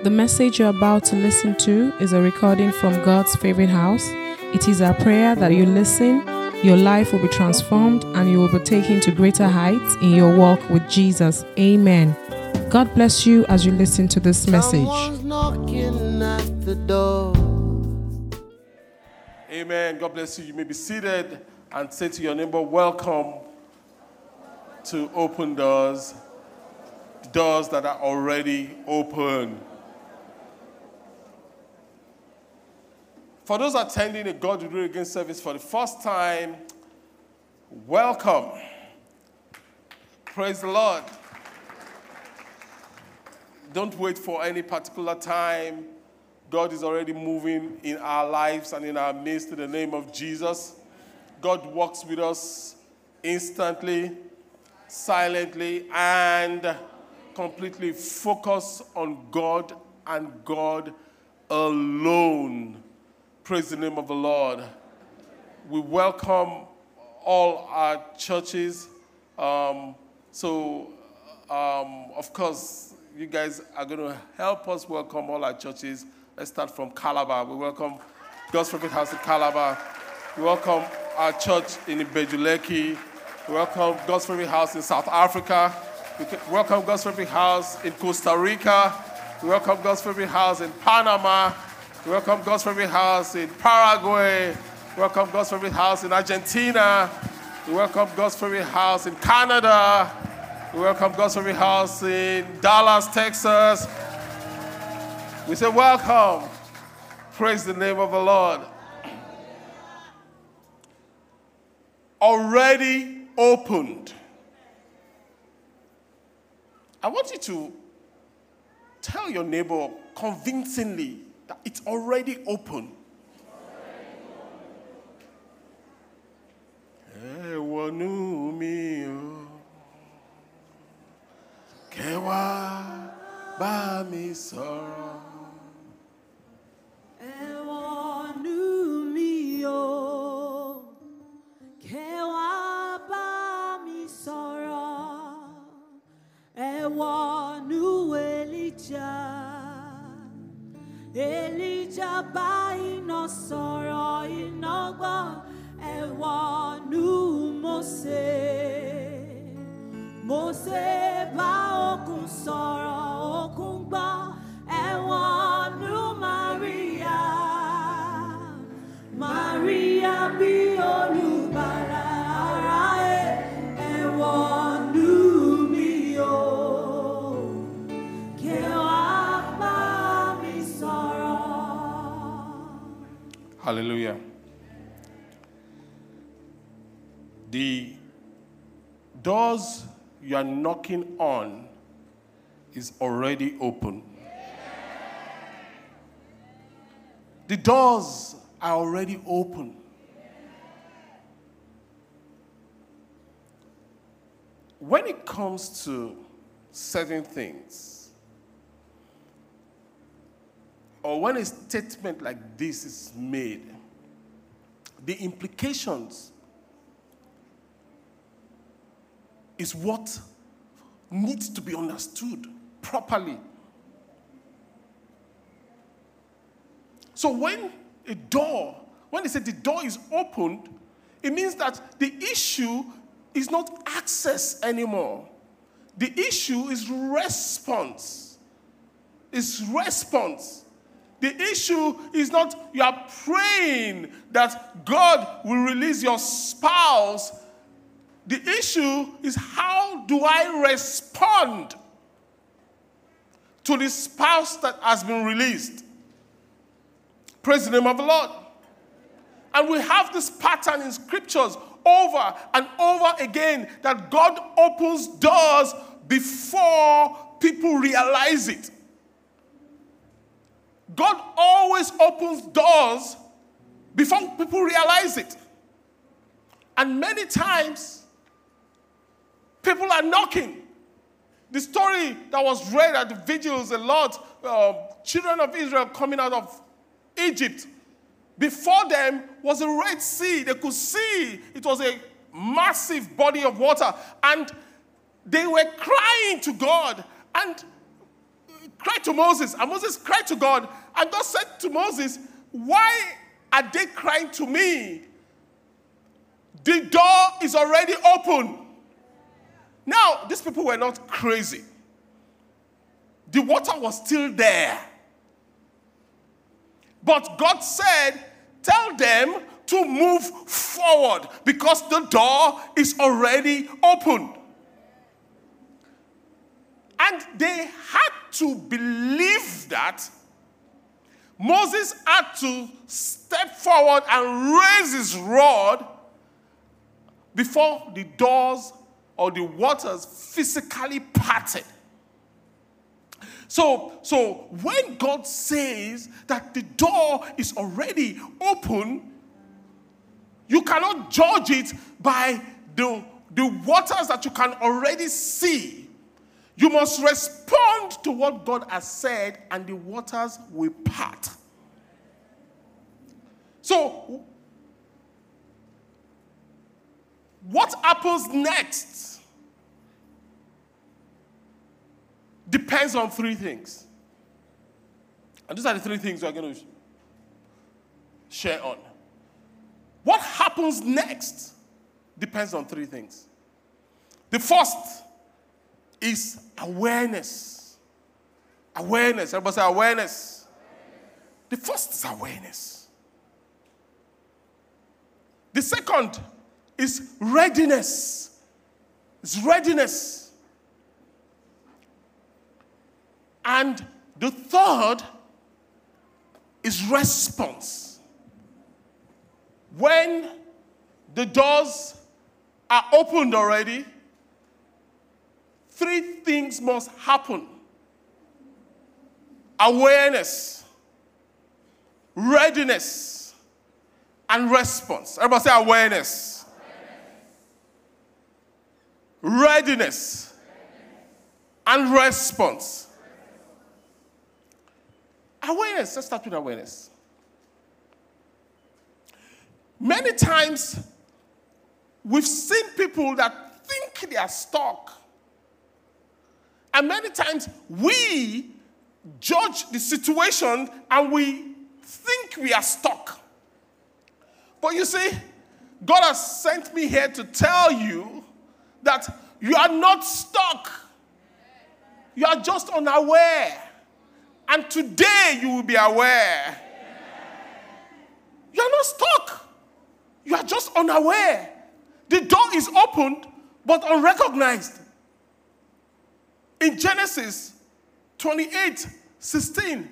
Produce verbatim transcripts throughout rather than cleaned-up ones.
The message you're about to listen to is a recording from God's favorite house. It is our prayer that you listen, your life will be transformed, and you will be taken to greater heights in your walk with Jesus. Amen. God bless you as you listen to this message. Someone's knocking at the door. Amen. God bless you. You may be seated and say to your neighbor, welcome to Open Doors. Doors that are already open. For those attending a God Will Do It Again service for the first time, welcome. Praise the Lord. Don't wait for any particular time. God is already moving in our lives and in our midst in the name of Jesus. God walks with us instantly, silently, and completely focus on God and God alone. Praise the name of the Lord. We welcome all our churches. Um, so, um, of course, you guys are going to help us welcome all our churches. Let's start from Calabar. We welcome God's Favorite House in Calabar. We welcome our church in Ibejuleki. We welcome God's Favorite House in South Africa. We welcome God's Favorite House in Costa Rica. We welcome God's Favorite House in Panama. We welcome God's Favorite House in Paraguay. We welcome God's Favorite House in Argentina. We welcome God's Favorite House in Canada. We welcome God's Favorite House in Dallas, Texas. We say welcome. Praise the name of the Lord. Already opened. I want you to tell your neighbor convincingly that it's already open. Kewa ba mi sọ̀rọ̀. Elijah bá iná sọ̀rọ̀ iná gbọ́ ẹ̀wọ̀n nú Mósè. Mósè bá òkun sọ̀rọ̀ òkun gbọ́ ẹ̀wọ̀n nú Maria. Maria bí olùgbàlà aráyé ẹ̀wọ̀n nú mi o. Kẹwàá bá mi sọ̀rọ̀. Hallelujah. The doors you are knocking on is already open. The doors are already open. When it comes to certain things, or when a statement like this is made, the implications is what needs to be understood properly. So when a door, when they say the door is opened, it means that the issue is not access anymore. The issue is response. It's response. The issue is not you are praying that God will release your spouse. The issue is how do I respond to the spouse that has been released? Praise the name of the Lord. And we have this pattern in scriptures over and over again that God opens doors before people realize it. God always opens doors before people realize it. And many times, people are knocking. The story that was read at the vigils, a lot, uh, children of Israel coming out of Egypt. Before them was a Red Sea. They could see it was a massive body of water. And they were crying to God. And cried to Moses, and Moses cried to God, and God said to Moses, why are they crying to me? The door is already open. Now, these people were not crazy. The water was still there. But God said, tell them to move forward because the door is already open. And they had to believe that. Moses had to step forward and raise his rod before the doors or the waters physically parted. So, so when God says that the door is already open, you cannot judge it by the, the waters that you can already see. You must respond to what God has said, and the waters will part. So, what happens next depends on three things. And these are the three things we're going to share on. What happens next depends on three things. The first is awareness. Awareness. Everybody say awareness. The first is awareness. The second is readiness. It's readiness. And the third is response. When the doors are opened already, three things must happen. Awareness, readiness, and response. Everybody say awareness. Awareness. Readiness, and response. Awareness. Let's start with awareness. Many times, we've seen people that think they are stuck. And many times, we judge the situation and we think we are stuck. But you see, God has sent me here to tell you that you are not stuck. You are just unaware. And today you will be aware. You are not stuck. You are just unaware. The door is opened, but unrecognized. In Genesis twenty-eight sixteen,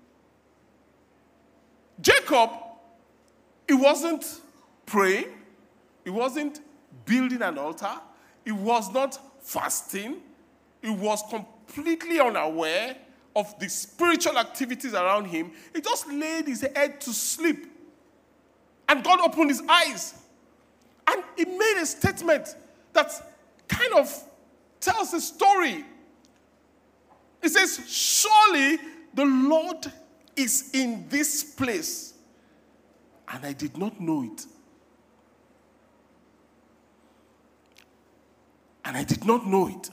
Jacob, he wasn't praying. He wasn't building an altar. He was not fasting. He was completely unaware of the spiritual activities around him. He just laid his head to sleep. And God opened his eyes. And he made a statement that kind of tells the story. It says, surely the Lord is in this place. And I did not know it. And I did not know it.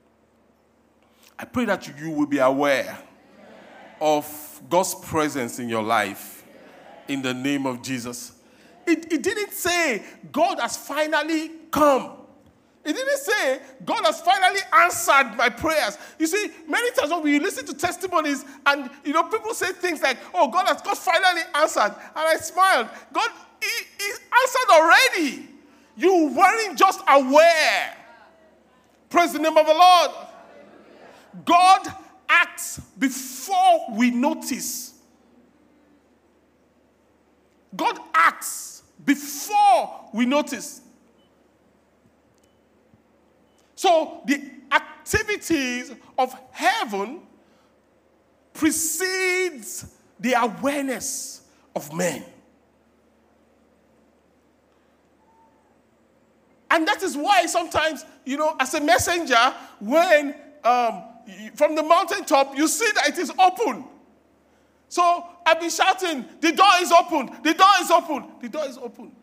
I pray that you will be aware of God's presence in your life in the name of Jesus. It, it didn't say God has finally come. It didn't say God has finally answered my prayers. You see, many times when we listen to testimonies and, you know, people say things like, oh, God has God finally answered. And I smiled. God, he, he answered already. You weren't just aware. Praise the name of the Lord. God acts before we notice. God acts before we notice. So the activities of heaven precedes the awareness of men. And that is why sometimes, you know, as a messenger, when um, from the mountaintop, you see that it is open. So I've been shouting, the door is open, the door is open, the door is open.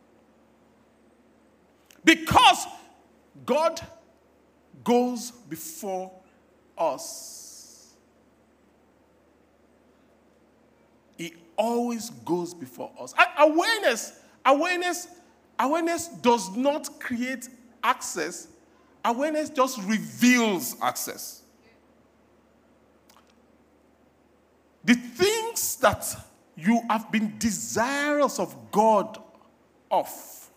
Because God goes before us. He always goes before us. And awareness, awareness, awareness does not create access. Awareness just reveals access. The things that you have been desirous of God of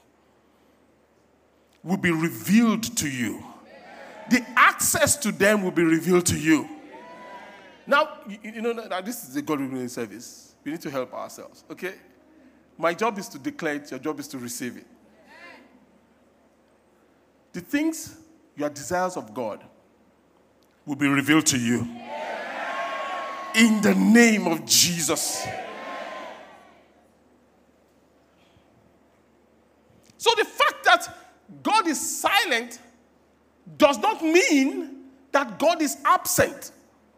will be revealed to you. The access to them will be revealed to you. Now, you, you know, now this is a God-revealing service. We need to help ourselves, okay? My job is to declare it. Your job is to receive it. The things you are desirous of God will be revealed to you. In the name of Jesus. So the fact that God is silent does not mean that God is absent.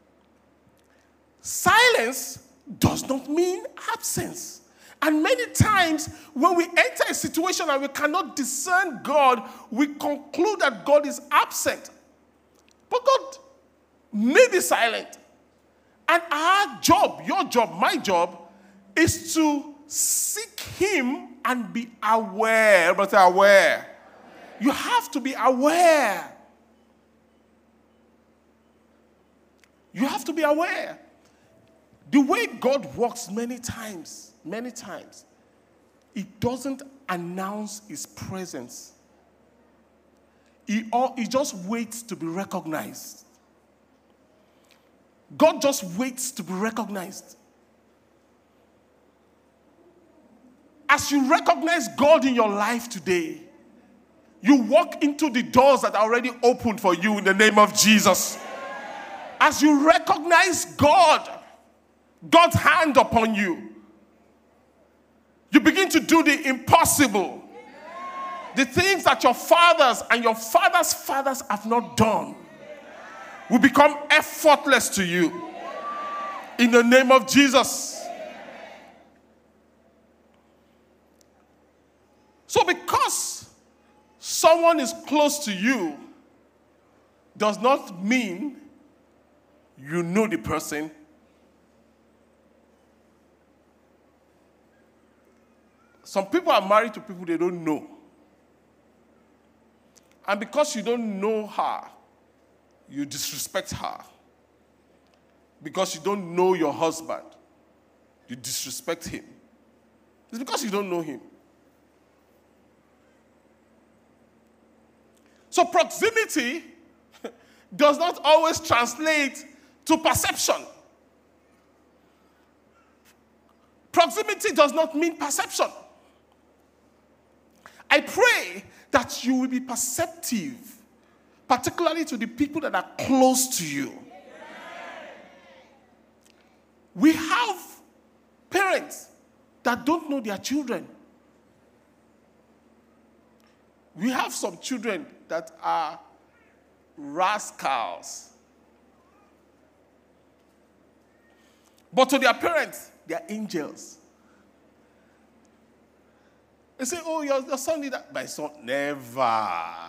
Silence does not mean absence. And many times when we enter a situation and we cannot discern God, we conclude that God is absent. But God may be silent. And our job, your job, my job, is to seek him and be aware. But aware. You have to be aware. You have to be aware. The way God works many times, many times, he doesn't announce his presence. He, all, he just waits to be recognized. God just waits to be recognized. As you recognize God in your life today, you walk into the doors that are already opened for you in the name of Jesus. As you recognize God, God's hand upon you, you begin to do the impossible. The things that your fathers and your fathers' fathers have not done will become effortless to you. In the name of Jesus. So because someone is close to you does not mean you know the person. Some people are married to people they don't know. And because you don't know her, you disrespect her. Because you don't know your husband, you disrespect him. It's because you don't know him. So proximity does not always translate to perception. Proximity does not mean perception. I pray that you will be perceptive, particularly to the people that are close to you. We have parents that don't know their children. We have some children that are rascals. But to their parents, they are angels. They say, oh, your, your son did that. My son, never.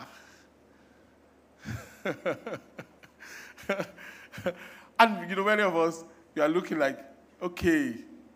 And, you know, many of us, we are looking like, okay.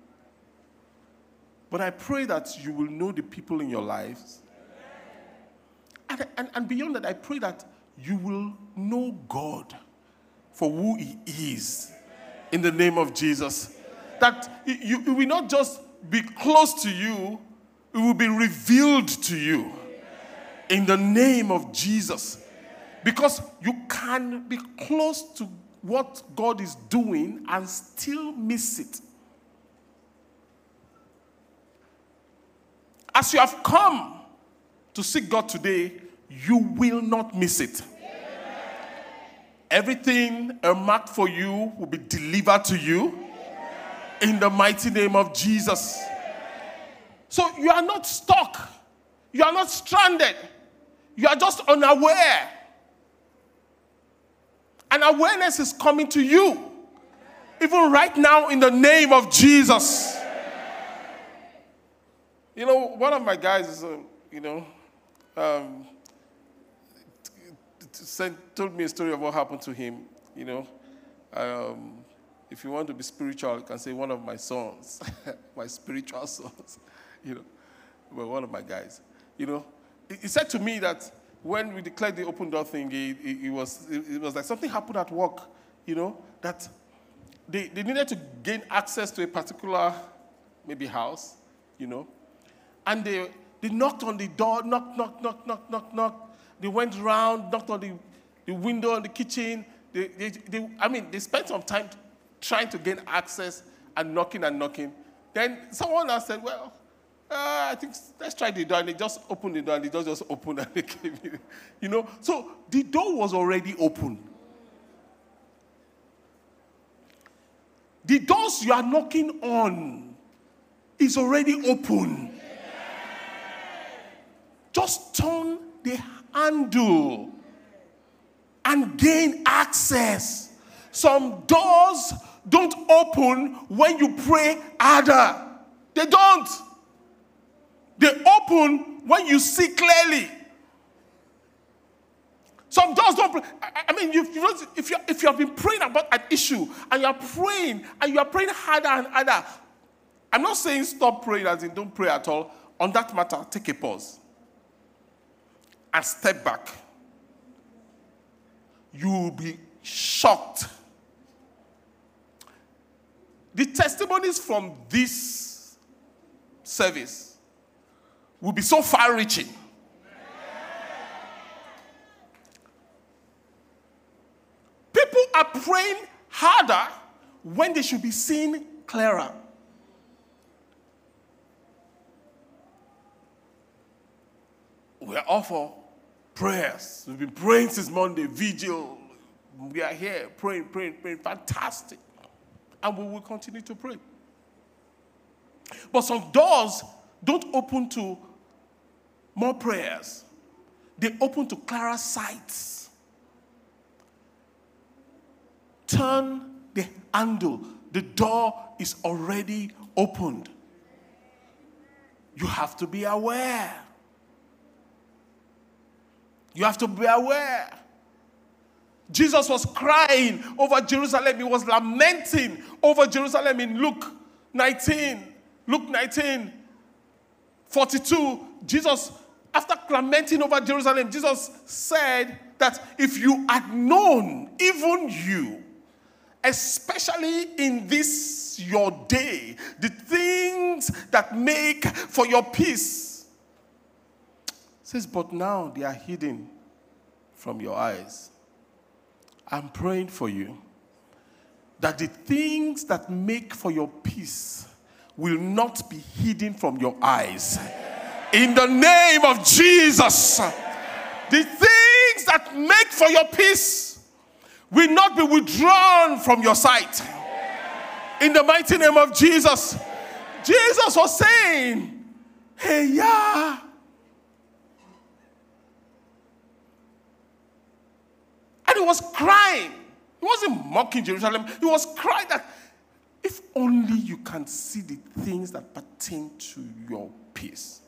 But I pray that you will know the people in your lives. And, and, and beyond that, I pray that you will know God for who he is. In the name of Jesus. That you, you will not just be close to you, it will be revealed to you. In the name of Jesus. Because you can be close to what God is doing and still miss it. As you have come to seek God today, you will not miss it. Everything earmarked for you will be delivered to you in the mighty name of Jesus. So you are not stuck. You are not stranded. You are just unaware. And awareness is coming to you. Even right now in the name of Jesus. You know, one of my guys is, uh, you know, um, Sent, told me a story of what happened to him, you know. Um, If you want to be spiritual, you can say one of my sons, my spiritual sons, you know, well, one of my guys. You know, he, he said to me that when we declared the open door thing, it, it, it, was, it, it was like something happened at work, you know, that they, they needed to gain access to a particular, maybe house, you know, and they, they knocked on the door, knock, knock, knock, knock, knock, knock. They went around, knocked on the, the window in the kitchen. They, they, they, I mean, they spent some time trying to gain access and knocking and knocking. Then someone else said, well, uh, I think let's try the door. And they just opened the door, and the door just opened, and they came in. You know, so the door was already open. The doors you are knocking on is already open. Just turn the handle and gain access. Some doors don't open when you pray harder. They don't. They open when you see clearly. Some doors don't. I mean, you, you know, if you if you have been praying about an issue and you are praying and you are praying harder and harder, I'm not saying stop praying as in don't pray at all. On that matter, take a pause and step back. You will be shocked. The testimonies from this service will be so far-reaching. People are praying harder when they should be seeing clearer. We are all for prayers. We've been praying since Monday, vigil. We are here praying, praying, praying. Fantastic. And we will continue to pray. But some doors don't open to more prayers. They open to clearer sights. Turn the handle. The door is already opened. You have to be aware. You have to be aware. Jesus was crying over Jerusalem. He was lamenting over Jerusalem in Luke nineteen. Luke nineteen, forty-two. Jesus, after lamenting over Jerusalem, Jesus said that if you had known, even you, especially in this your day, the things that make for your peace. He says, but now they are hidden from your eyes. I'm praying for you that the things that make for your peace will not be hidden from your eyes. In the name of Jesus, the things that make for your peace will not be withdrawn from your sight. In the mighty name of Jesus. Jesus was saying, hey, yeah. And he was crying. He wasn't mocking Jerusalem. He was crying that if only you can see the things that pertain to your peace.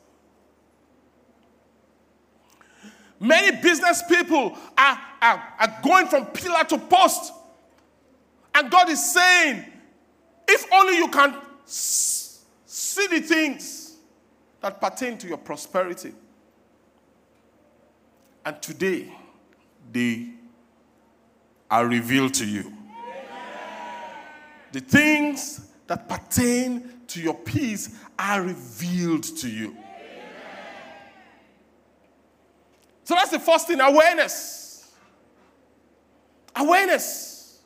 Many business people are, are, are going from pillar to post. And God is saying, if only you can s- see the things that pertain to your prosperity. And today, they are revealed to you. The things that pertain to your peace are revealed to you. So that's the first thing, awareness. Awareness.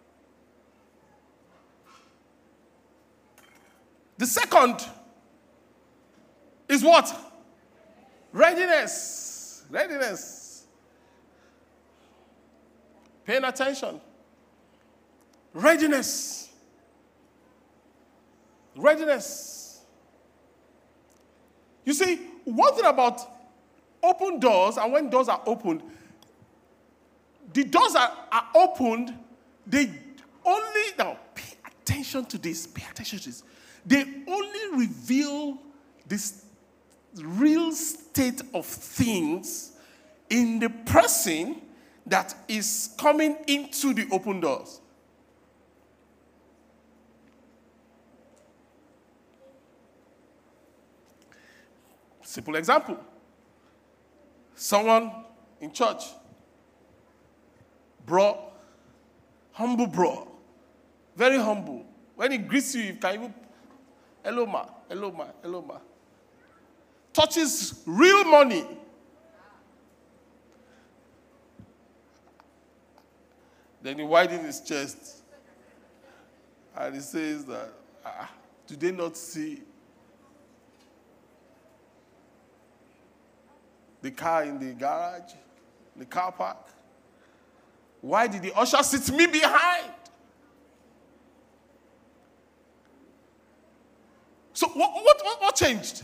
The second is what? Readiness. Readiness. Paying attention. Readiness. Readiness. You see, one thing about open doors, and when doors are opened, the doors are, are opened, they only, now pay attention to this, pay attention to this. They only reveal this real state of things in the person that is coming into the open doors. Simple example. Someone in church, bro, humble bro, very humble. When he greets you, you can even, hello ma, hello ma, hello ma. Touches real money. Then he widens his chest and he says that, ah, do they not see the car in the garage, the car park? Why did the usher sit me behind? So what, what, what, what changed?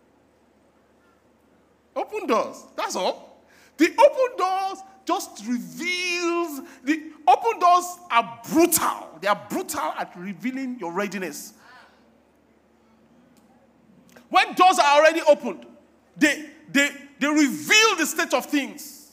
Open doors, that's all. The open doors just reveals, the open doors are brutal. They are brutal at revealing your readiness. When doors are already opened, they, they, they reveal the state of things.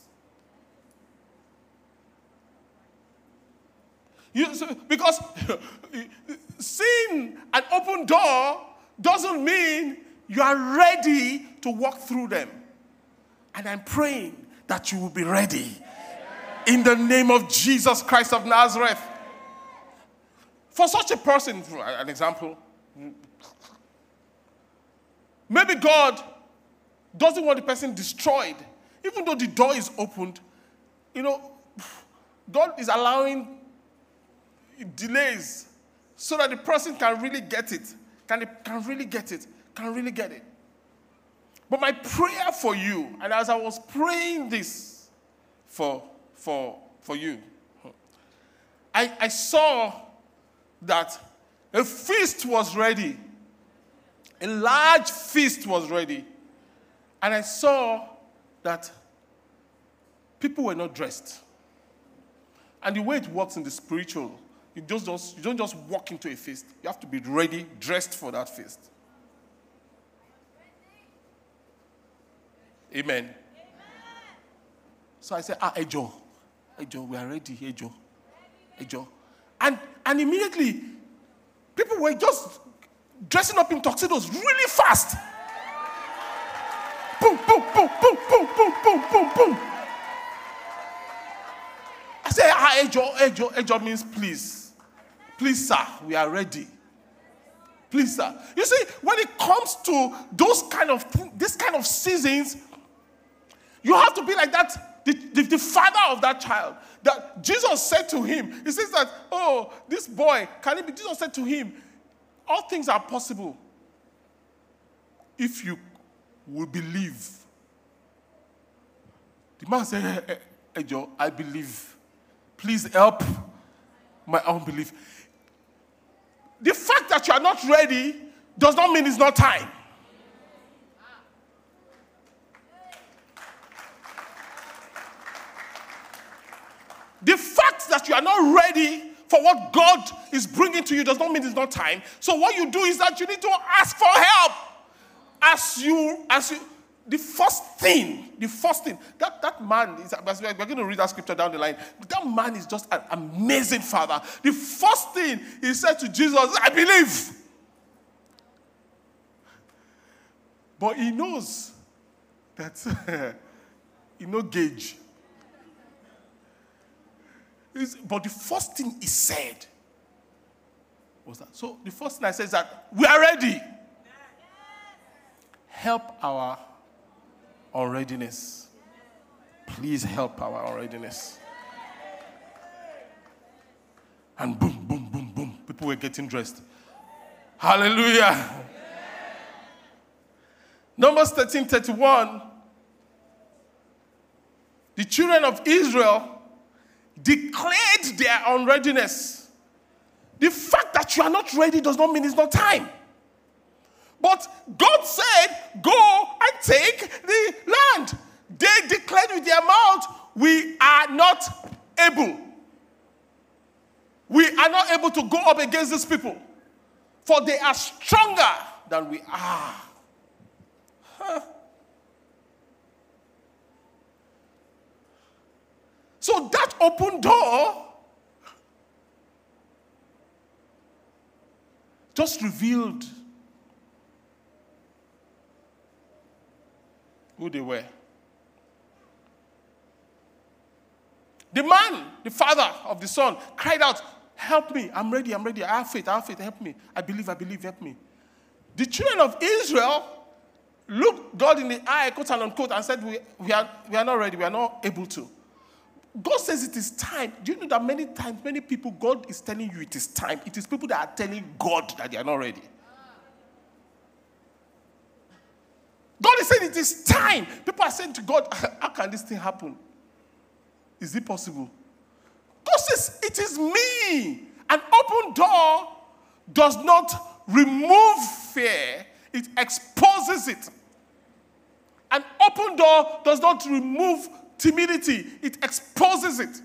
You, so, because seeing an open door doesn't mean you are ready to walk through them. And I'm praying that you will be ready. In the name of Jesus Christ of Nazareth. For such a person, for an example, maybe God doesn't want the person destroyed. Even though the door is opened, you know, God is allowing delays so that the person can really get it. Can, can really get it. Can really get it. But my prayer for you, and as I was praying this for, for, for you, I, I saw that a feast was ready. A large feast was ready. And I saw that people were not dressed. And the way it works in the spiritual, you, just, just, you don't just walk into a feast. You have to be ready, dressed for that feast. Amen. Amen. So I said, ah, Ejo, Ejo, we are ready, Ejo, Ejo. And, and immediately, people were just dressing up in tuxedos really fast. Boom, boom, boom, boom, boom, boom, boom, boom, boom. I said, ah, Ejo, Ejo, Ejo means please. Please, sir, we are ready. Please, sir. You see, when it comes to those kind of, this kind of seasons, you have to be like that, the, the, the father of that child. That Jesus said to him, he says that, oh, this boy, can it be? Jesus said to him, all things are possible if you will believe. The man said, hey, hey, hey, Joe, I believe. Please help my unbelief. The fact that you are not ready does not mean it's not time. The fact that you are not ready for what God is bringing to you does not mean it's not time. So what you do is that you need to ask for help. As you, as you, the first thing, the first thing, that, that man, is, we're going to read that scripture down the line, that man is just an amazing father. The first thing he said to Jesus, I believe. But he knows that he no gauge. But the first thing he said was that. So the first thing I said is that we are ready. Help our unreadiness. Please help our unreadiness. And boom, boom, boom, boom. People were getting dressed. Hallelujah. Numbers thirteen thirty-one. The children of Israel declared their unreadiness. The fact that you are not ready does not mean it's not time. But God said, go and take the land. They declared with their mouth, we are not able. We are not able to go up against these people. For they are stronger than we are. Huh. So that open door just revealed who they were. The man, the father of the son, cried out, help me, I'm ready, I'm ready, I have faith, I have faith, help me. I believe, I believe, help me. The children of Israel looked God in the eye, quote and unquote, and said, we, we, are, we are not ready, we are not able to. God says it is time. Do you know that many times, many people, God is telling you it is time. It is people that are telling God that they are not ready. God is saying it is time. People are saying to God, how can this thing happen? Is it possible? God says, it is me. An open door does not remove fear. It exposes it. An open door does not remove timidity. It exposes it.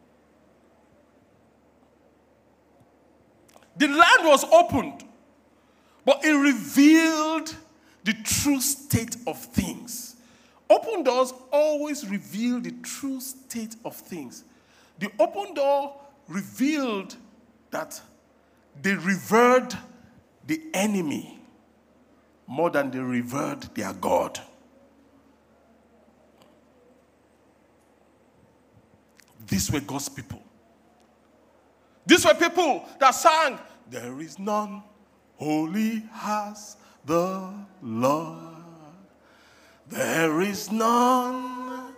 The land was opened, but it revealed the true state of things. Open doors always reveal the true state of things. The open door revealed that they revered the enemy more than they revered their God. These were God's people. These were people that sang, there is none holy as the Lord. There is none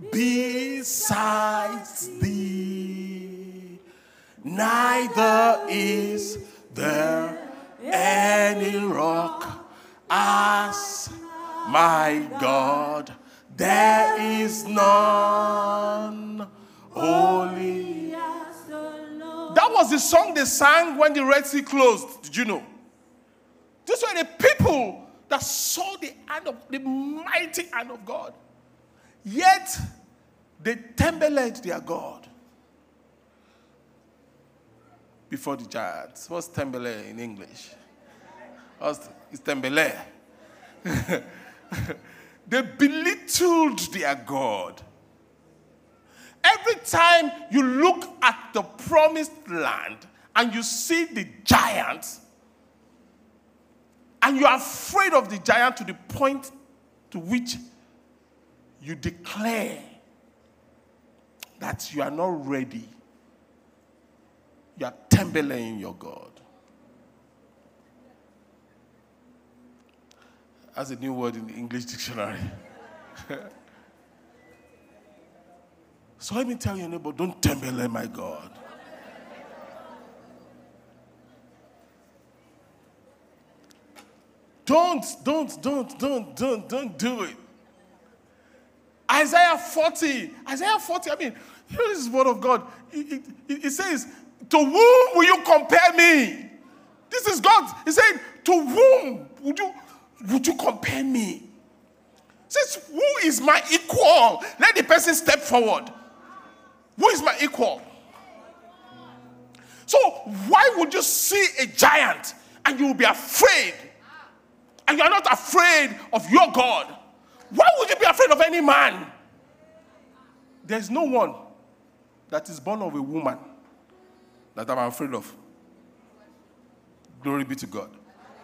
besides thee. Neither is there any rock as my God. There is none holy. That was the song they sang when the Red Sea closed. Did you know? These were the people that saw the hand of the mighty hand of God. Yet they tembeled their God before the giants. What's tembele in English? What's, it's tembele. They belittled their God. Every time you look at the promised land and you see the giants, and you are afraid of the giant to the point to which you declare that you are not ready, you are tembling your God. That's a new word in the English dictionary. So let me tell your neighbor, don't tembele my God. Don't, don't, don't, don't, don't, don't do it. Isaiah forty. Isaiah forty, I mean, here is the word of God. It, it, it says, to whom will you compare me? This is God. He said, to whom would you, would you compare me? He says, who is my equal? Let the person step forward. Who is my equal? So why would you see a giant and you will be afraid? And you are not afraid of your God. Why would you be afraid of any man? There's no one that is born of a woman that I'm afraid of. Glory be to God.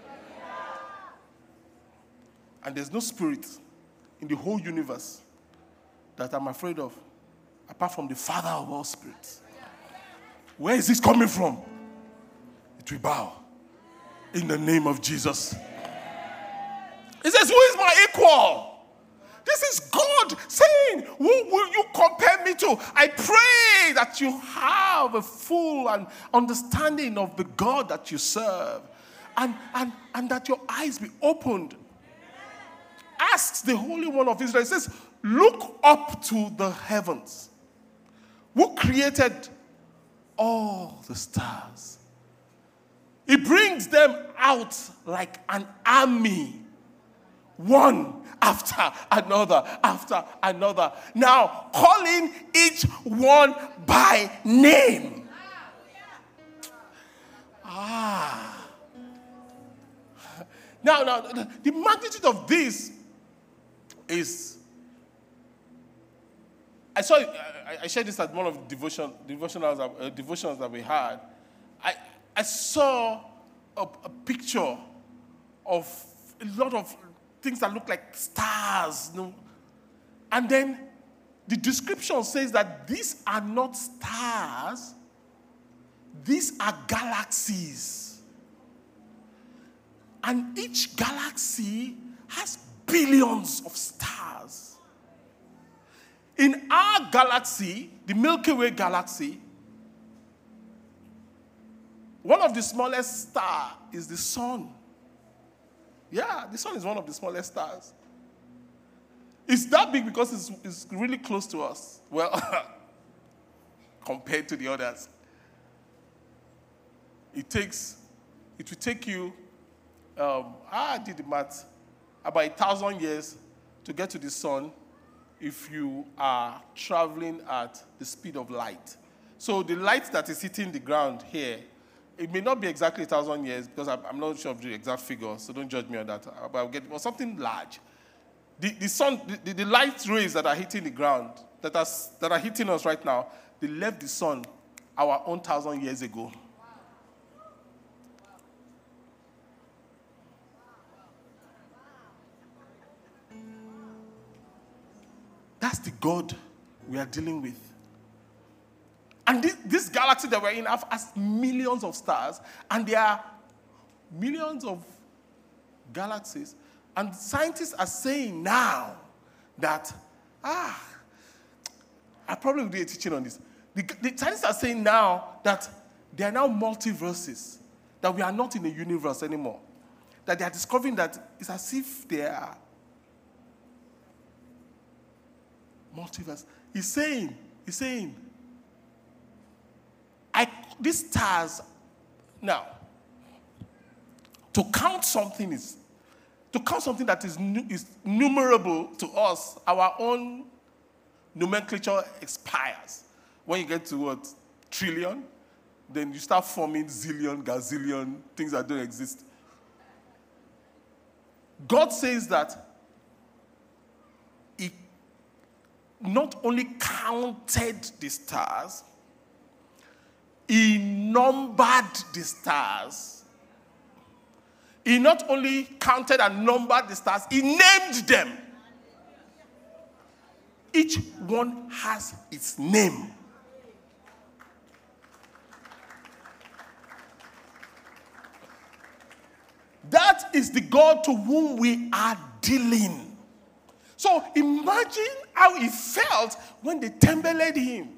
And there's no spirit in the whole universe that I'm afraid of, apart from the Father of all spirits. Where is this coming from? It will bow in the name of Jesus. He says, who is my equal? This is God saying, who will you compare me to? I pray that you have a full and understanding of the God that you serve, and, and, and that your eyes be opened. Asks the Holy One of Israel, it says, look up to the heavens. Who created all the stars? He brings them out like an army. One after another, after another. Now, calling each one by name. Ah. Now, now, the magnitude of this is, I saw, I, I shared this at one of the devotion, devotionals, uh, devotions that we had. I, I saw a, a picture of a lot of things that look like stars. You know? And then the description says that these are not stars, these are galaxies. And each galaxy has billions of stars. In our galaxy, the Milky Way galaxy, one of the smallest stars is the sun. Yeah, the sun is one of the smallest stars. It's that big because it's, it's really close to us. Well, compared to the others. It takes, it will take you, um, I did the math, about a thousand years to get to the sun if you are traveling at the speed of light. So the light that is hitting the ground here, it may not be exactly a thousand years because I'm not sure of the exact figure, so don't judge me on that. But I'll get it was something large. The, the sun, the, the light rays that are hitting the ground, that are, that are hitting us right now, they left the sun our own thousand years ago. That's the God we are dealing with. And this, this galaxy that we're in has millions of stars, and there are millions of galaxies. And scientists are saying now that, ah, I probably will do a teaching on this. The, the scientists are saying now that there are now multiverses, that we are not in a universe anymore. That they are discovering that it's as if they are multiverse. He's saying, he's saying, I, these stars, now, to count something is, to count something that is, nu- is numerable to us, our own nomenclature expires. When you get to what, trillion, then you start forming zillion, gazillion, things that don't exist. God says that He not only counted the stars, He numbered the stars. He not only counted and numbered the stars, He named them. Each one has its name. That is the God to whom we are dealing. So imagine how he felt when they tembeled him.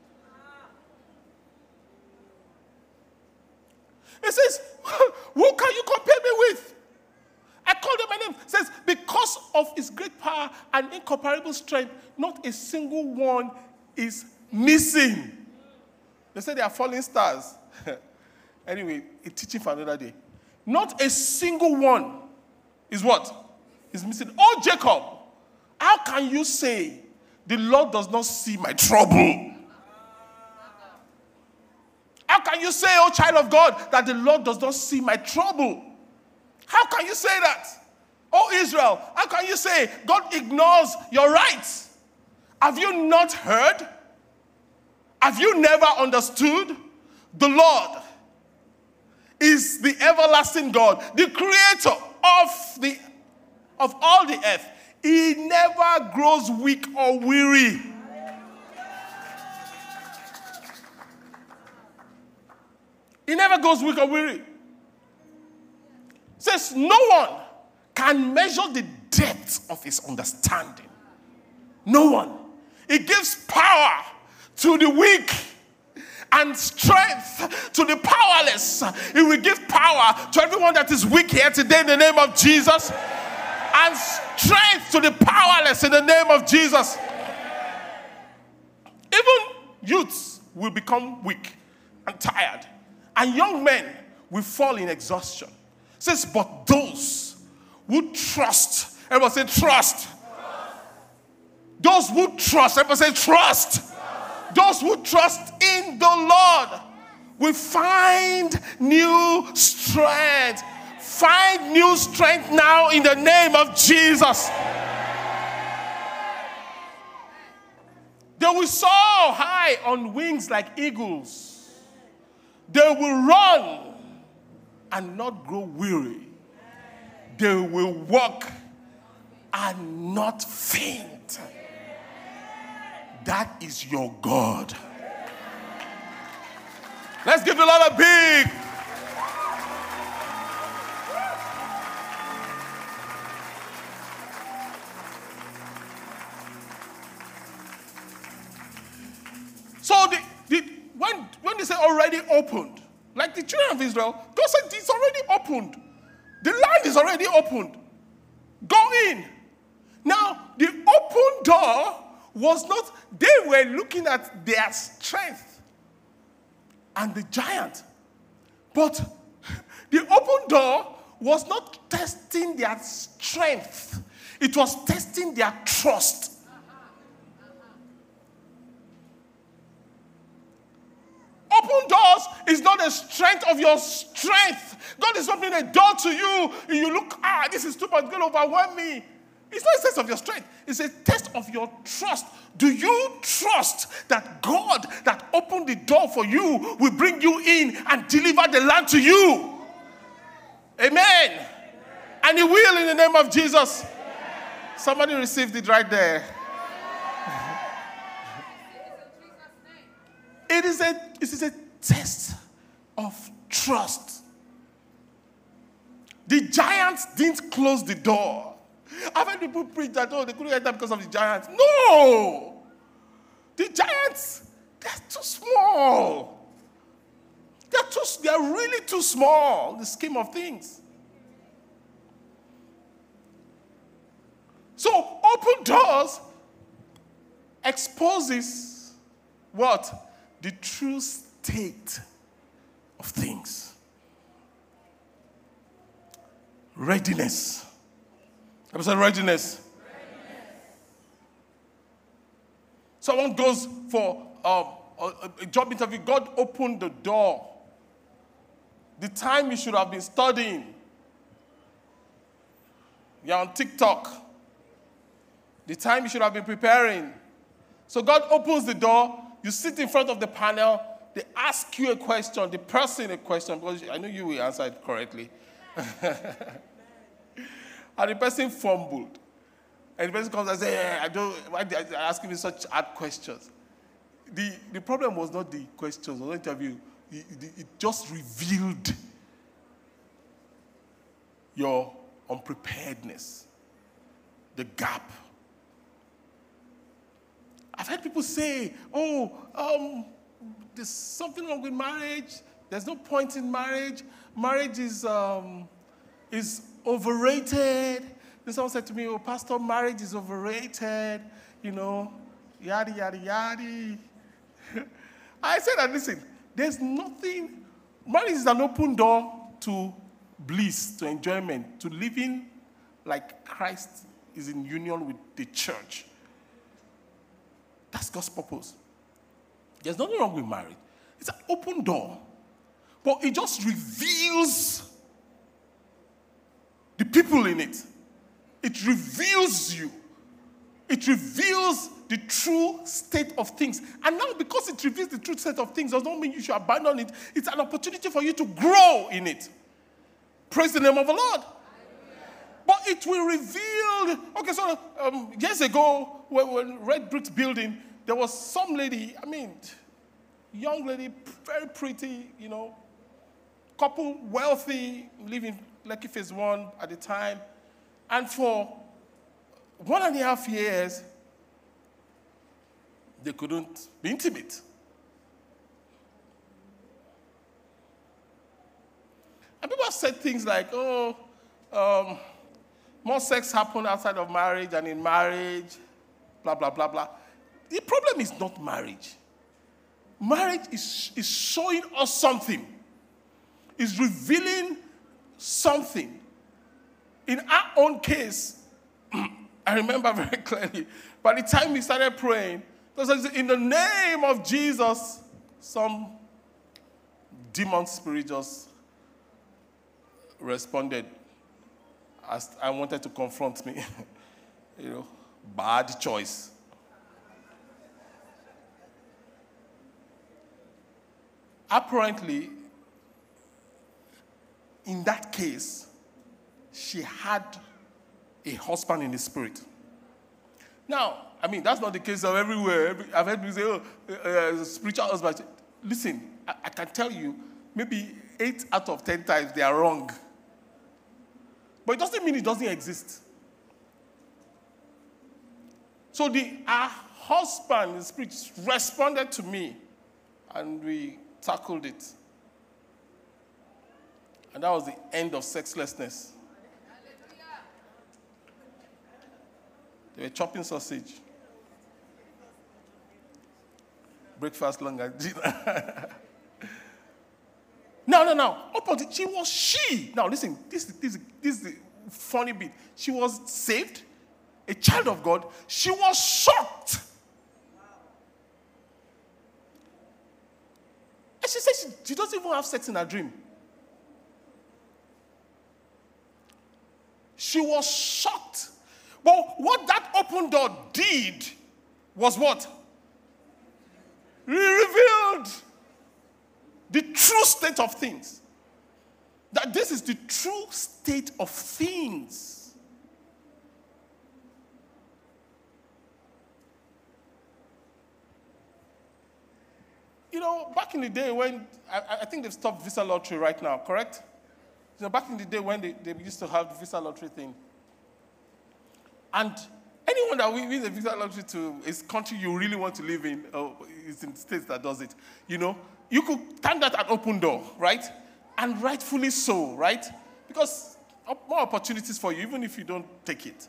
He says, who can you compare me with? I called him my name. He says, because of his great power and incomparable strength, not a single one is missing. They say they are falling stars. Anyway, a teaching for another day. Not a single one is what? Is missing. Oh, Jacob, how can you say the Lord does not see my trouble? How can you say, oh child of God, that the Lord does not see my trouble? How can you say that? Oh Israel, how can you say God ignores your rights? Have you not heard? Have you never understood? The Lord is the everlasting God, the creator of, the, of all the earth. He never grows weak or weary. He never goes weak or weary. Says no one can measure the depth of his understanding. No one. He gives power to the weak and strength to the powerless. He will give power to everyone that is weak here today in the name of Jesus. And strength to the powerless in the name of Jesus. Even youths will become weak and tired. And young men will fall in exhaustion. It says, but those who trust, everybody say trust. Trust. Those who trust, everybody say trust. Trust. Those who trust in the Lord will find new strength. Find new strength now in the name of Jesus. They will soar high on wings like eagles. They will run and not grow weary. They will walk and not faint. That is your God. Let's give the Lord a big. So the, the, when, when they say already opened, like the children of Israel, God said it's already opened. The land is already opened. Go in. Now, the open door was not, they were looking at their strength and the giant. But the open door was not testing their strength. It was testing their trust. Open doors is not the strength of your strength. God is opening a door to you. And you look, ah, this is too much. It's going to overwhelm me. It's not a test of your strength. It's a test of your trust. Do you trust that God that opened the door for you will bring you in and deliver the land to you? Amen. And He will in the name of Jesus. Somebody received it right there. It is a, it is a test of trust. The giants didn't close the door. I've heard people preach that, oh, they couldn't enter because of the giants. No! The giants, they're too small. They're, too, they're really too small in the scheme of things. So, open doors exposes what? The true state of things. Readiness. I said readiness. readiness. Someone goes for um, a, a job interview. God opened the door. The time you should have been studying. You're on TikTok. The time you should have been preparing. So God opens the door. You sit in front of the panel. They ask you a question. The person a question. Because I know you will answer it correctly. And the person fumbled. And the person comes and says, yeah, I don't, why are you asking me such hard questions? The, the problem was not the questions or the interview. It, it, it just revealed your unpreparedness, the gap. I've heard people say, oh, um, there's something wrong with marriage. There's no point in marriage. Marriage is, um, is overrated. Then someone said to me, oh, Pastor, marriage is overrated. You know, yada, yada, yada. I said that, listen, there's nothing. Marriage is an open door to bliss, to enjoyment, to living like Christ is in union with the church. That's God's purpose. There's nothing wrong with marriage. It's an open door. But it just reveals the people in it. It reveals you. It reveals the true state of things. And now because it reveals the true state of things does not mean you should abandon it. It's an opportunity for you to grow in it. Praise the name of the Lord. But it will reveal. Okay, so um, years ago, when, when Red Brick Building, there was some lady, I mean, young lady, very pretty, you know, couple, wealthy, living Lekki Phase One at the time. And for one and a half years, they couldn't be intimate. And people have said things like, oh, um, more sex happens outside of marriage than in marriage, blah, blah, blah, blah. The problem is not marriage. Marriage is, is showing us something. It's revealing something. In our own case, I remember very clearly, by the time we started praying, because in the name of Jesus, some demon spirit just responded as I wanted to confront me. You know, bad choice. Apparently, in that case, she had a husband in the spirit. Now, I mean, that's not the case of everywhere. Every, I've heard people say, oh, uh, spiritual husband. Listen, I, I can tell you, maybe eight out of ten times they are wrong. But it doesn't mean it doesn't exist. So the our husband in the spirit responded to me, and we tackled it. And that was the end of sexlessness. They were chopping sausage. Breakfast, lunch, and dinner. No, no, no. Opposite. She was she. Now listen, this, this, this is the funny bit. She was saved, a child of God. She was shocked. And she said she, she doesn't even have sex in her dream. She was shocked. But what that open door did was what? He revealed the true state of things. That this is the true state of things. You know, back in the day when, I, I think they've stopped visa lottery right now, correct? You know, back in the day when they, they used to have the visa lottery thing. And anyone that wins a visa lottery to a country you really want to live in, or is in states that does it, you know, you could turn that an open door, right? And rightfully so, right? Because more opportunities for you, even if you don't take it.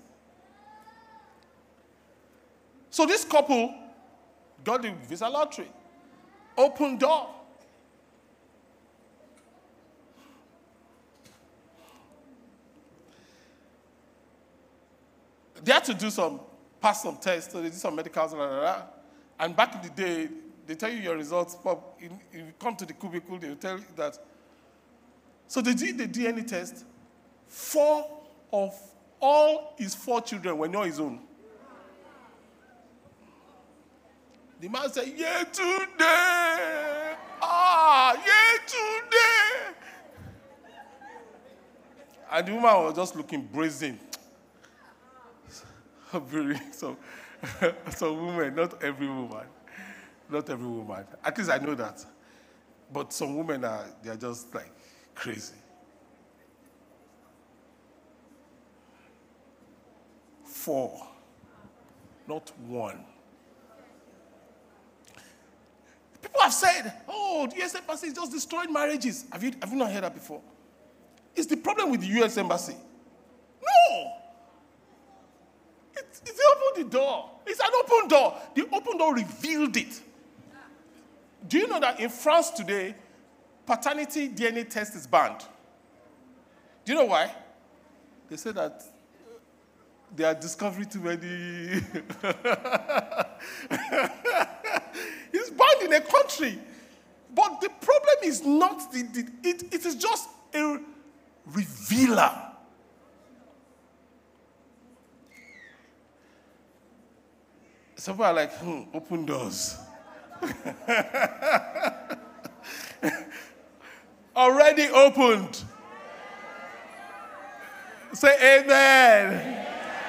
So this couple got the visa lottery. Open door. They had to do some, pass some tests, so they did some medicals, blah, blah, blah. And back in the day, they tell you your results, but if you come to the cubicle, they will tell you that. So they did the D N A test. Four of all his four children were not his own. The man said, yeah, today. Ah, yeah, today. And the woman was just looking brazen. So, some women, not every woman, not every woman. At least I know that. But some women are, they're just like crazy. Four, not one. People have said, oh, the U S Embassy is just destroying marriages. Have you, have you not heard that before? It's the problem with the U S Embassy. No! It's, it's opened the door. It's an open door. The open door revealed it. Do you know that in France today, paternity D N A test is banned? Do you know why? They say that they are discovering too many. It's banned in a country. But the problem is not, the, the it, it is just a revealer. Some people are like, hmm, open doors. Already opened. Say amen. Amen.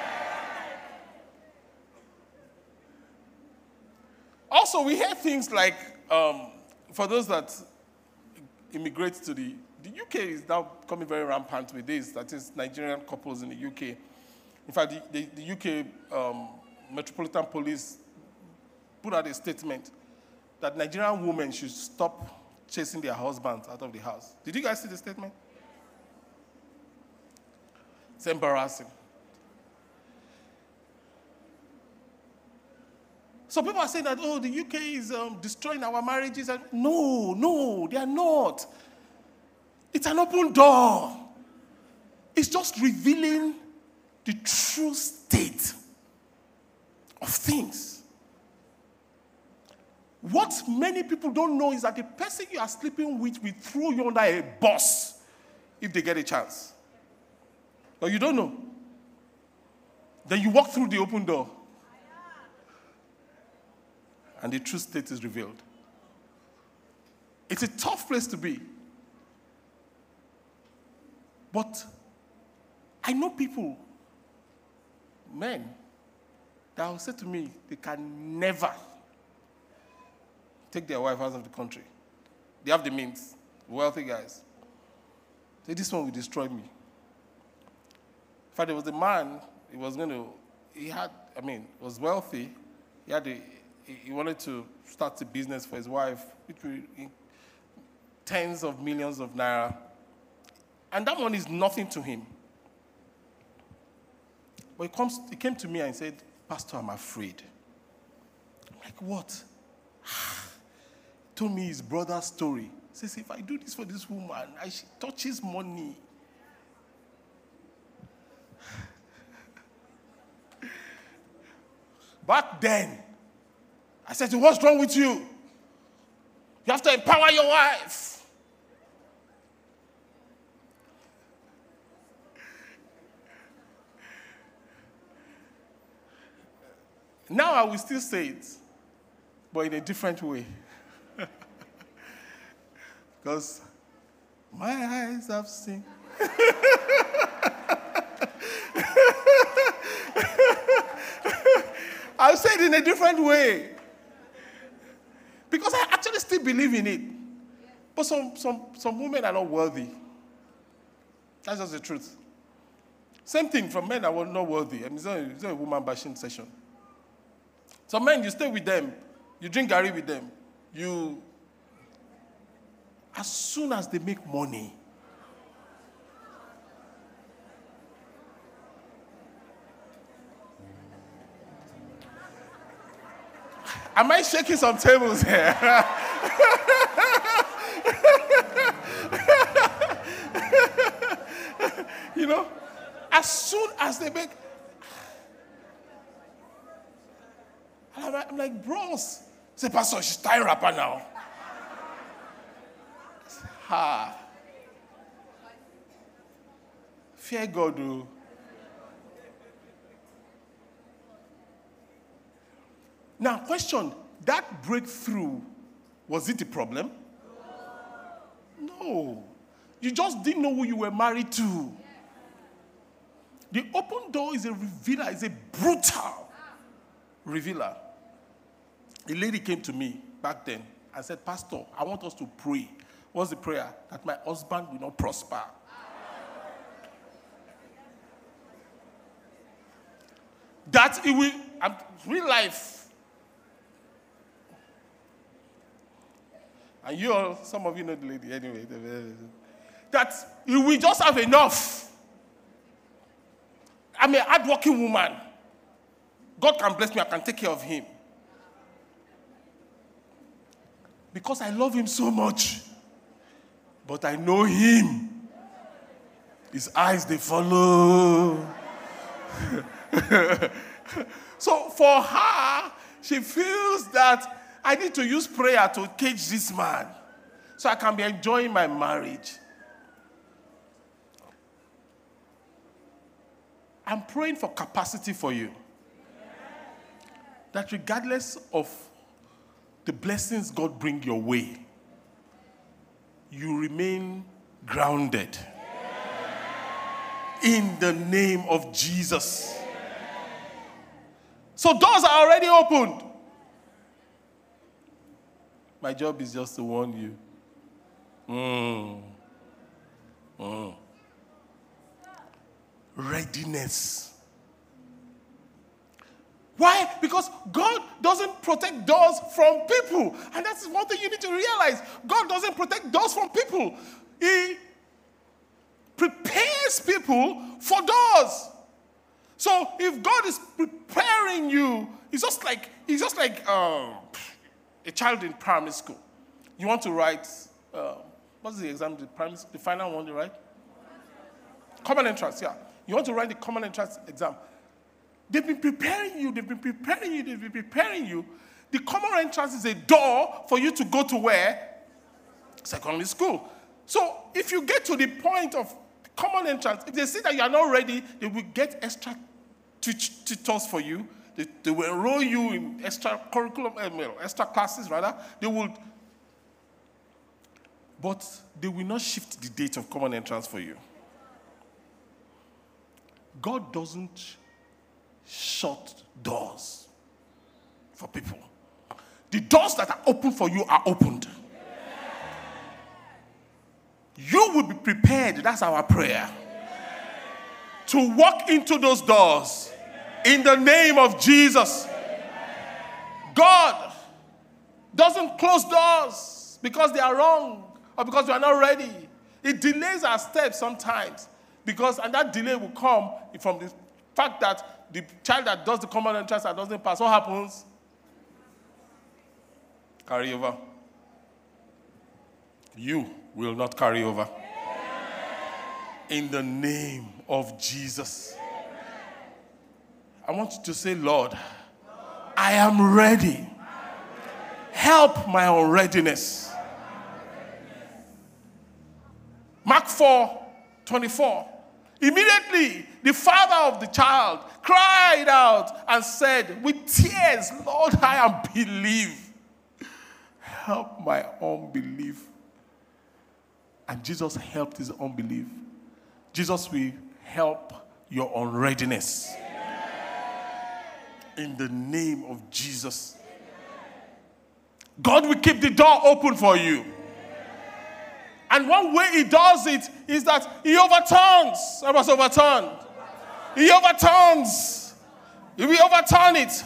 Also, we hear things like, um, for those that immigrate to the, the U K is now becoming very rampant with this, that is Nigerian couples in the U K. In fact, the, the, the U K um, Metropolitan Police put out a statement that Nigerian women should stop chasing their husbands out of the house. Did you guys see the statement? It's embarrassing. So people are saying that, oh, the U K is um, destroying our marriages. And no, no, they are not. It's an open door. It's just revealing the true state of things. What many people don't know is that the person you are sleeping with will throw you under a bus if they get a chance. But you don't know. Then you walk through the open door. And the true state is revealed. It's a tough place to be. But I know people men that will say to me, they can never take their wife out of the country. They have the means, wealthy guys. Say, this one will destroy me. In fact, there was a man, he was going to, he had, I mean, was wealthy. He had a, he wanted to start a business for his wife, which will tens of millions of naira. And that one is nothing to him. But he, comes, he came to me and said, Pastor, I'm afraid. I'm like, what? He told me his brother's story. He says, if I do this for this woman, I she touches money. Back then, I said, what's wrong with you? You have to empower your wife. Now I will still say it, but in a different way. Because my eyes have seen. I'll say it in a different way. Because I actually still believe in it. But some, some, some women are not worthy. That's just the truth. Same thing for men that were not worthy. I mean, it's not, it's not a woman bashing session. Some men, you stay with them, you drink garri with them, you, as soon as they make money, am I shaking some tables here? You know, as soon as they make, I'm like, bros. Say, Pastor, she's tying rapper now. Ha. Fear God, though. Now, question, that breakthrough, was it a problem? No. You just didn't know who you were married to. The open door is a revealer, it's a brutal revealer. A lady came to me back then and said, Pastor, I want us to pray. What's the prayer? That my husband will not prosper. That it will, um, real life. And you all, some of you know the lady anyway. That it will just have enough. I'm a hardworking woman. God can bless me, I can take care of him. Because I love him so much. But I know him. His eyes, they follow. So for her, she feels that I need to use prayer to cage this man so I can be enjoying my marriage. I'm praying for capacity for you. That regardless of the blessings God bring your way, you remain grounded. In the name of Jesus. So doors are already opened. My job is just to warn you. Mm. Mm. Readiness. Why? Because God doesn't protect doors from people. And that's one thing you need to realize. God doesn't protect doors from people. He prepares people for doors. So if God is preparing you, it's just like, it's just like um, a child in primary school. You want to write, uh, what's the exam, the, primary, the final one you write? Common entrance, yeah. You want to write the common entrance exam. They've been preparing you, they've been preparing you, they've been preparing you. The common entrance is a door for you to go to where? Secondary school. So if you get to the point of common entrance, if they see that you are not ready, they will get extra tutors for you. They, they will enroll you in extra curriculum, extra classes rather. They will, but they will not shift the date of common entrance for you. God doesn't shut doors for people. The doors that are open for you are opened. You will be prepared, that's our prayer, to walk into those doors in the name of Jesus. God doesn't close doors because they are wrong or because we are not ready. It delays our steps sometimes because, and that delay will come from the fact that the child that does the common entrance that doesn't pass, what happens? Carry over. You will not carry over. In the name of Jesus. I want you to say, Lord, I am ready. Help my unreadiness. Mark four twenty-four. Immediately, the father of the child cried out and said with tears, Lord, I unbelieve. Help my unbelief. And Jesus helped his unbelief. Jesus will help your unreadiness. In the name of Jesus. God will keep the door open for you. And one way he does it is that he overturns. I was overturned. He overturns. He will overturn it.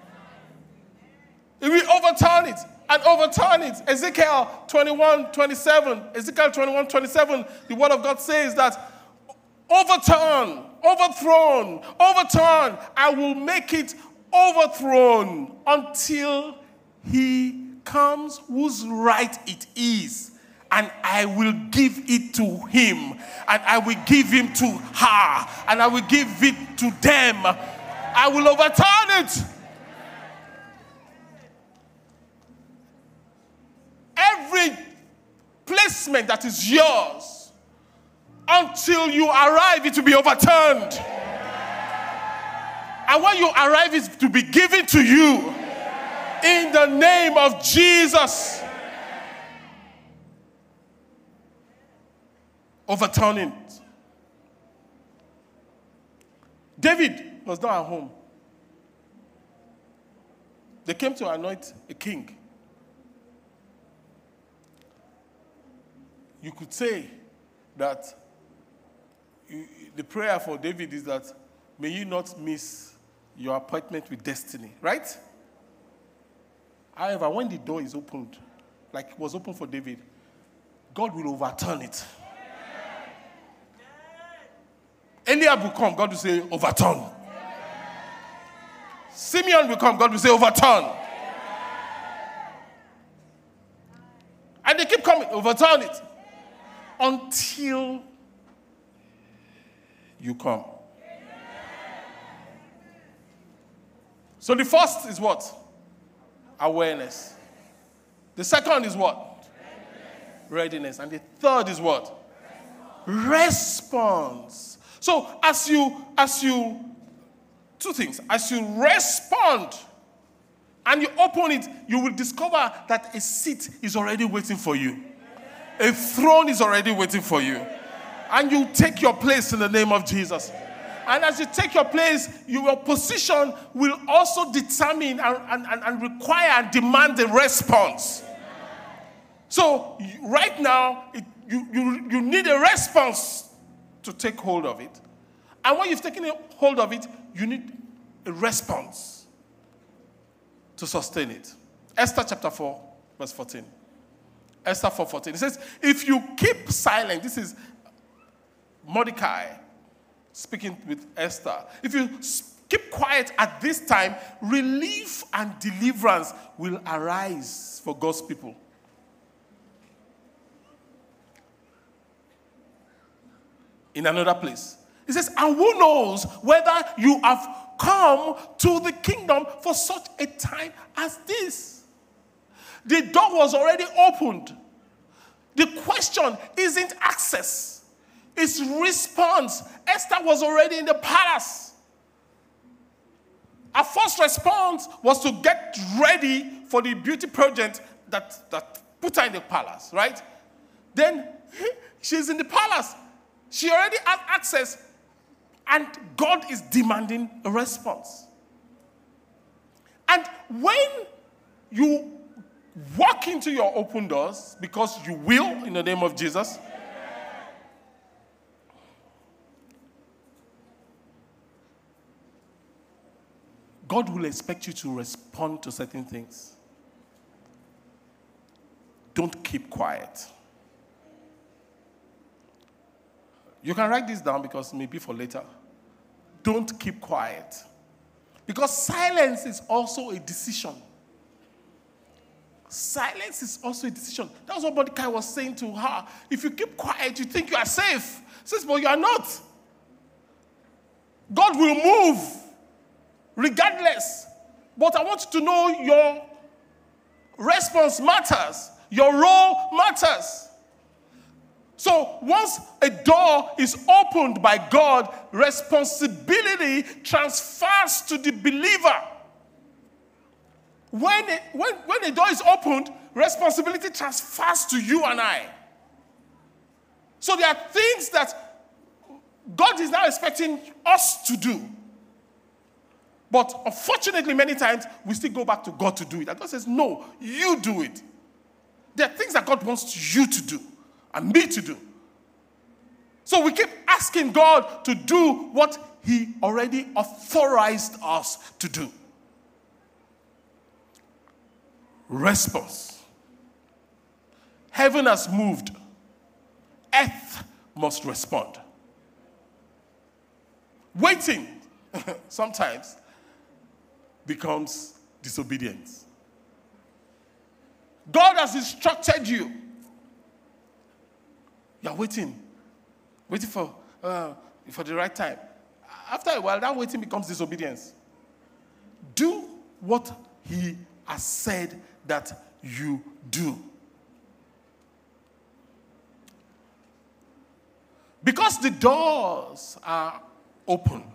He will overturn it and overturn it. Ezekiel twenty-one twenty-seven. Ezekiel twenty-one twenty-seven. The word of God says that overturn, overthrown, overturn. I will make it overthrown until he comes whose right it is. And I will give it to him. And I will give him to her. And I will give it to them. I will overturn it. Every placement that is yours, until you arrive, it will be overturned. And when you arrive, it to be given to you. In the name of Jesus. Overturning it. David was not at home. They came to anoint a king. You could say that you, the prayer for David is that may you not miss your appointment with destiny, right? However, when the door is opened, like it was open for David, God will overturn it. Eliab will come, God will say, overturn. Simeon will come, God will say, overturn. And they keep coming, overturn it. Until you come. So the first is what? Awareness. The second is what? Readiness. And the third is what? Response. So as you, as you, two things. As you respond and you open it, you will discover that a seat is already waiting for you. A throne is already waiting for you. And you take your place in the name of Jesus. And as you take your place, your position will also determine and, and, and require and demand a response. So right now, it, you, you, you need a response to take hold of it. And when you've taken hold of it, you need a response to sustain it. Esther chapter four, verse fourteen. Esther four fourteen. It says, if you keep silent, this is Mordecai speaking with Esther. If you keep quiet at this time, relief and deliverance will arise for God's people. In another place, it says, and who knows whether you have come to the kingdom for such a time as this? The door was already opened. The question isn't access, it's response. Esther was already in the palace. Her first response was to get ready for the beauty pageant that, that put her in the palace, right? Then she's in the palace. She already had access. And God is demanding a response. And when you walk into your open doors, because you will in the name of Jesus, God will expect you to respond to certain things. Don't keep quiet. You can write this down because maybe for later. Don't keep quiet. Because silence is also a decision. Silence is also a decision. That's what Mordecai was saying to her. If you keep quiet, you think you are safe. He says, but you are not. God will move regardless. But I want you to know your response matters. Your role matters. So once a door is opened by God, responsibility transfers to the believer. When, it, when, when the door is opened, responsibility transfers to you and I. So there are things that God is now expecting us to do. But unfortunately, many times, we still go back to God to do it. And God says, no, you do it. There are things that God wants you to do and me to do. So we keep asking God to do what he already authorized us to do. Response. Heaven has moved. Earth must respond. Waiting sometimes becomes disobedience. God has instructed you. You're waiting. Waiting for, uh, for the right time. After a while, that waiting becomes disobedience. Do what he has said that you do. Because the doors are open.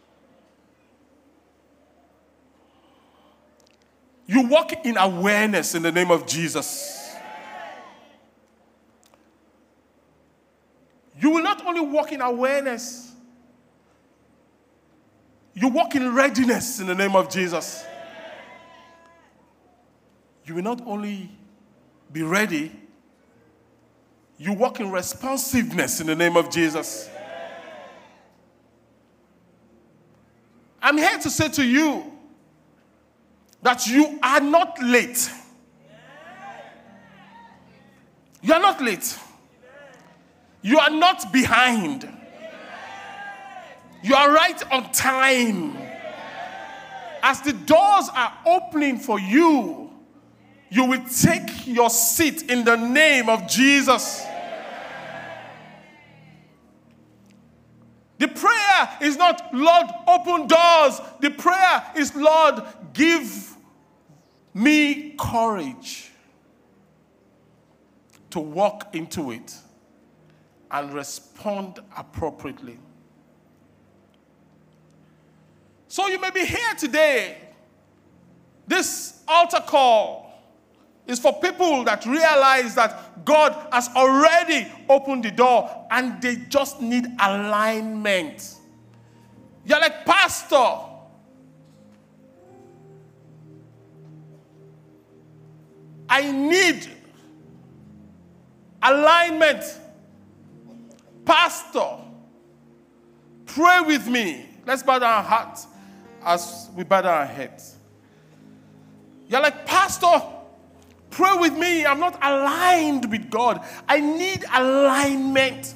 You walk in awareness in the name of Jesus. You will not only walk in awareness, you walk in readiness in the name of Jesus. You will not only be ready, you walk in responsiveness in the name of Jesus. I'm here to say to you that you are not late. You are not late. You are not behind. You are right on time. As the doors are opening for you, you will take your seat in the name of Jesus. The prayer is not, Lord, open doors. The prayer is, Lord, give me courage to walk into it and respond appropriately. So you may be here today. This altar call is for people that realize that God has already opened the door and they just need alignment. You're like, Pastor, I need alignment. Pastor, pray with me. Let's bow down our hearts as we bow down our heads. You're like, Pastor, pray with me. I'm not aligned with God. I need alignment.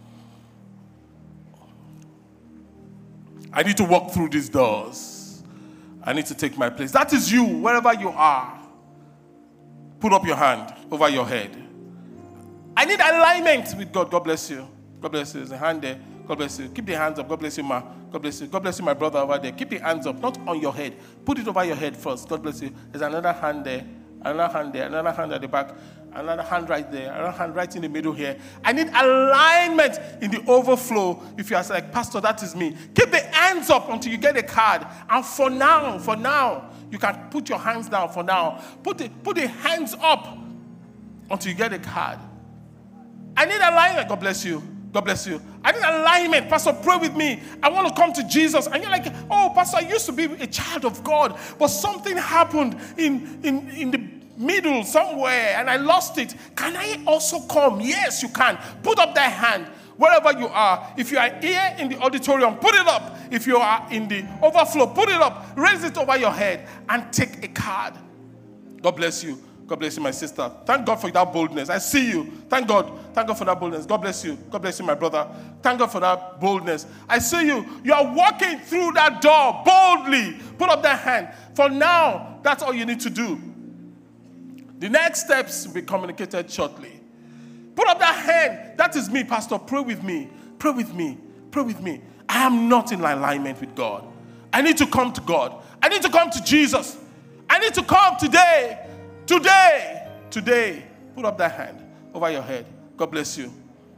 I need to walk through these doors. I need to take my place. That is you, wherever you are. Put up your hand over your head. I need alignment with God. God bless you. God bless you. There's a hand there. God bless you. Keep the hands up. God bless you, ma. God bless you. God bless you, my brother over there. Keep the hands up, not on your head. Put it over your head first. God bless you. There's another hand there. Another hand there. Another hand at the back. Another hand right there. Another hand right in the middle here. I need alignment in the overflow. If you are like, Pastor, that is me. Keep the hands up until you get a card. And for now, for now, you can put your hands down for now. Put the, put the hands up until you get a card. I need alignment. God bless you. God bless you. I need alignment. Pastor, pray with me. I want to come to Jesus. And you're like, oh, Pastor, I used to be a child of God, but something happened in, in, in the middle somewhere, and I lost it. Can I also come? Yes, you can. Put up that hand wherever you are. If you are here in the auditorium, put it up. If you are in the overflow, put it up. Raise it over your head and take a card. God bless you. God bless you, my sister. Thank God for that boldness. I see you. Thank God. Thank God for that boldness. God bless you. God bless you, my brother. Thank God for that boldness. I see you. You are walking through that door boldly. Put up that hand. For now, that's all you need to do. The next steps will be communicated shortly. Put up that hand. That is me, Pastor. Pray with me. Pray with me. Pray with me. I am not in alignment with God. I need to come to God. I need to come to Jesus. I need to come today. Today. Today. Put up that hand over your head. God bless you.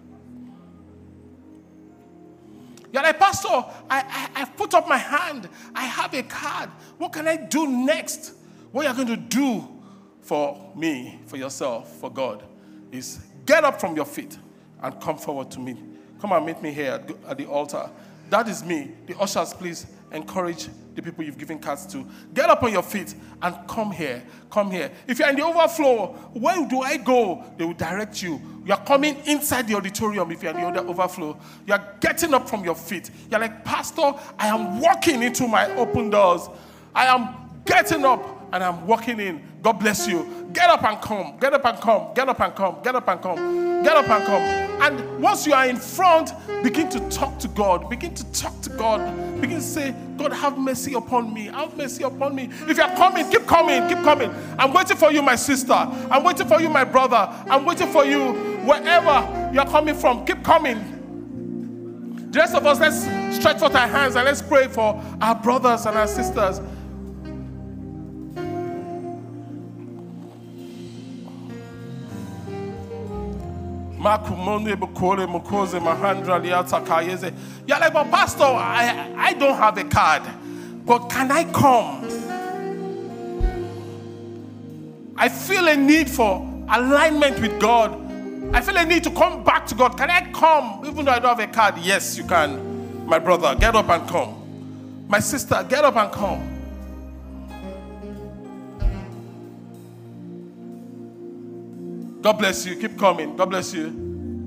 You're like, Pastor, I, I, I put up my hand. I have a card. What can I do next? What are you going to do for me, for yourself, for God, is get up from your feet and come forward to me. Come and meet me here at, at the altar. That is me. The ushers, please encourage the people you've given cards to. Get up on your feet and come here. Come here. If you're in the overflow, where do I go? They will direct you. You're coming inside the auditorium if you're in the other overflow. You're getting up from your feet. You're like, Pastor, I am walking into my open doors. I am getting up and I'm walking in. God bless you. Get up and come. Get up and come. Get up and come. Get up and come. Get up and come. And once you are in front, begin to talk to God. Begin to talk to God. Begin to say, God, have mercy upon me. Have mercy upon me. If you're coming, keep coming. Keep coming. I'm waiting for you, my sister. I'm waiting for you, my brother. I'm waiting for you wherever you're coming from. Keep coming. The rest of us, let's stretch forth our hands and let's pray for our brothers and our sisters. You're like, but Pastor, I, I don't have a card. But can I come? I feel a need for alignment with God. I feel a need to come back to God. Can I come even though I don't have a card? Yes, you can. My brother, get up and come. My sister, get up and come. God bless you. Keep coming. God bless you.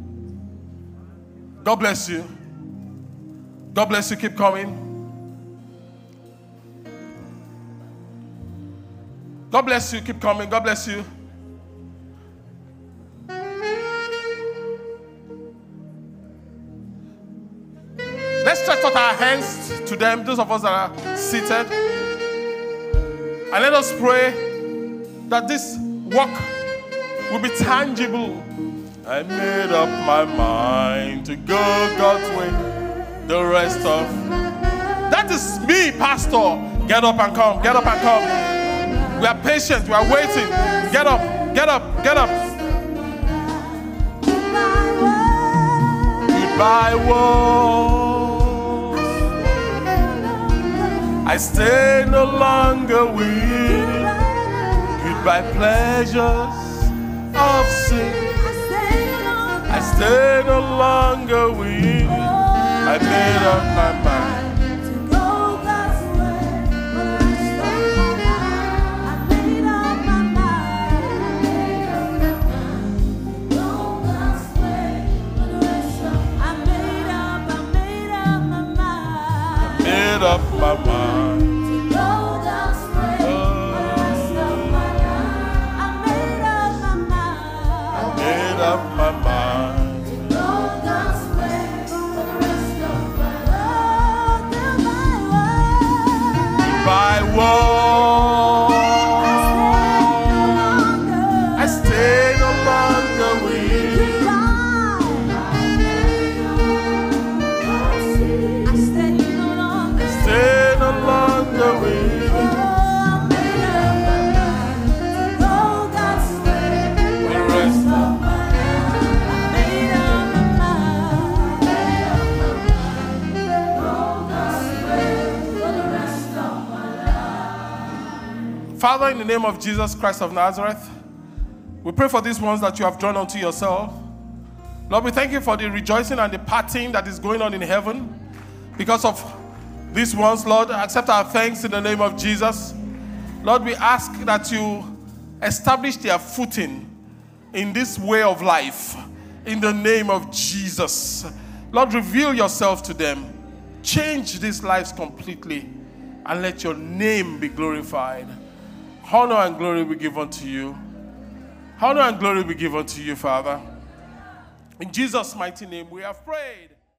God bless you. God bless you. Keep coming. God bless you. Keep coming. God bless you. Let's stretch out our hands to them, those of us that are seated. And let us pray that this walk will be tangible. I made up my mind to go God's way. The rest of that is me, Pastor. Get up and come. Get up and come. We are patient. We are waiting. Get up. Get up. Get up. Goodbye, world. I stay no longer with. Goodbye, pleasures of sin. I stay no longer with you. I made up my mind to go God's way for the rest of my life. I made up my mind. I made up my mind to go God's way for the rest of. I made up. I made up my mind. I made up my mind to go God's way for the rest of my life. I made up my mind. I made up my mind. By war, I stay no longer with you. I stay no longer, stay no longer with you. I made up my mind to go God's way for the rest of my life. I made up my mind, made up my mind to go God's way for the rest of my life. Father, in the name of Jesus Christ of Nazareth, we pray for these ones that you have drawn unto yourself. Lord, we thank you for the rejoicing and the partying that is going on in heaven because of these ones, Lord. Accept our thanks in the name of Jesus. Lord, we ask that you establish their footing in this way of life in the name of Jesus. Lord, reveal yourself to them. Change these lives completely and let your name be glorified. Honor and glory be given to you. Honor and glory be given to you, Father. In Jesus' mighty name we have prayed.